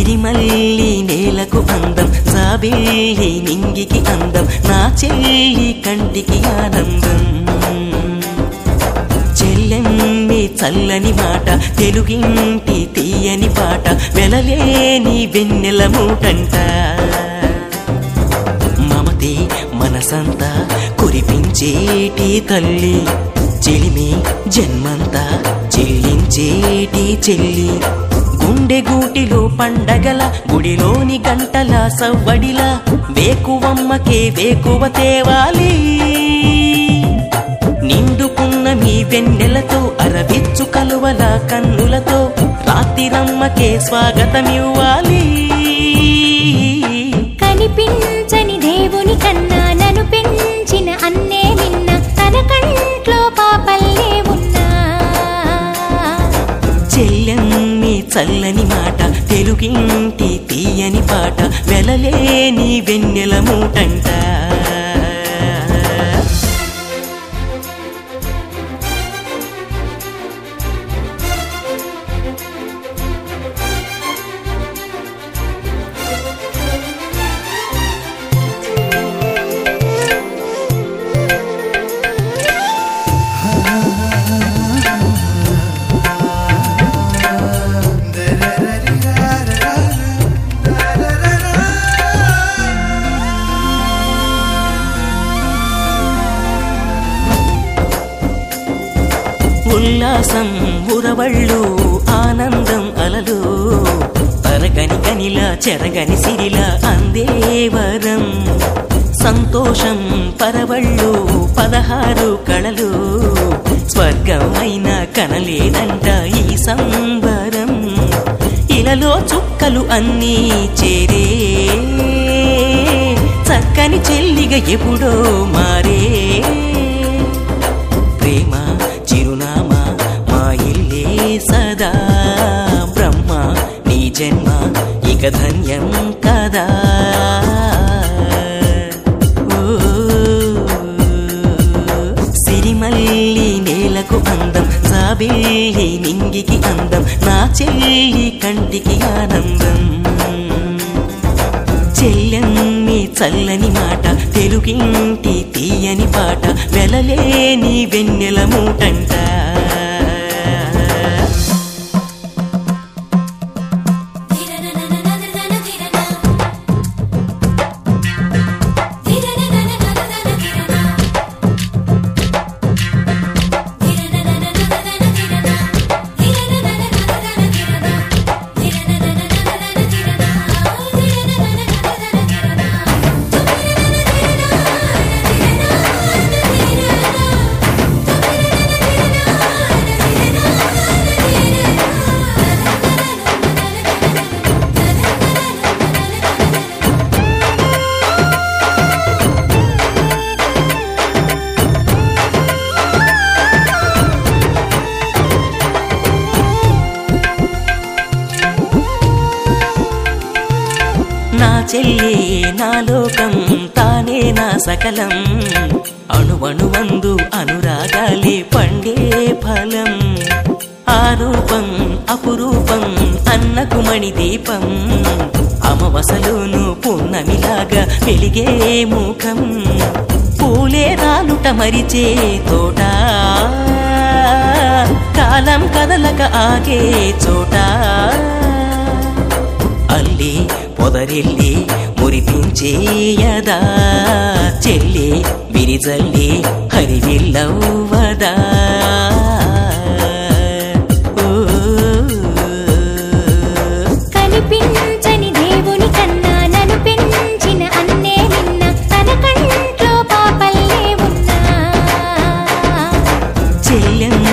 సిరిమల్లి నేలకు అందం, జాబిల్లి నింగికి అందం, నా చెల్లి కంటికి ఆనందం. చెల్లెమ్మి చల్లని మాట, తెలుగింటి తీయని పాట, వెలలేని వెన్నెల మూటంట. మమతే మనసంతా కురిపించేటి తల్లి, చెలిమి జన్మంతా చెల్లించేటి చెల్లి. గుండె గూటిలో పండగల, గుడిలోని గంటల సవ్వడిల, వేకువమ్మకే వేకువ తేవాలి. నిండుకున్న మీ వెన్నెలతో, అరవిచ్చు కలువల కన్నులతో, రాత్రిరమ్మకే స్వాగతమివ్వాలి. కనిపించని దేవుని కన్నా నన్ను పెంచిన అన్నే నిన్న, తన కంట్లో పాపల్లే ఉన్నా. చెల్లెమ్మి చల్లని మాట, తెలుగింటి తీయని పాట, వెలలేని వెన్నెల మూటంట. ఉల్లాసం ఉరవళ్ళు, ఆనందం అలలు, తరగని కనిలా చెరగని సిరిలా అందేవరం. సంతోషం పరవళ్ళు, 16 కళలు, స్వర్గమైన కనలేనంట ఈ సంబరం. ఇలలో చుక్కలు అన్నీ చేరే, చక్కని చెల్లిగా ఎప్పుడో మారే. ప్రేమ చిరునామా మా ఇల్లే సదా, బ్రహ్మ నీ జన్మ ఇక ధన్యం కదా. సిరిమల్లి నేలకు అందం, జాబిల్లి నింగికి అందం, నా చెల్లి కంటికి ఆనందం. చెల్లెమ్మి చల్లని మాట, తెలుగింటి తీయని పాట, వెలలేని వెన్నెల మూటంట. నా చెల్లి నా లోకం, తానే నా సకలం, అణువణువందు అనురాగాలే పండే ఫలం. ఆరూపం అపురూపం అన్నకు మణి దీపం, అమవసలోను పున్నమిలాగా వెలిగే ముఖం. పూలే రాలుట మరిచే తోట, కాలం కదలక ఆగే చోట. అల్లి పొదరిల్లి మురిపించేయదా, చెల్లి విరిజల్లి హరివిల్లవ్వదా. కనిపించని దేవుని కన్నా నన్ను పెంచిన అన్నే నిన్న, తన కంట్లో పాపల్లే ఉన్నా. చెల్లెమ్మ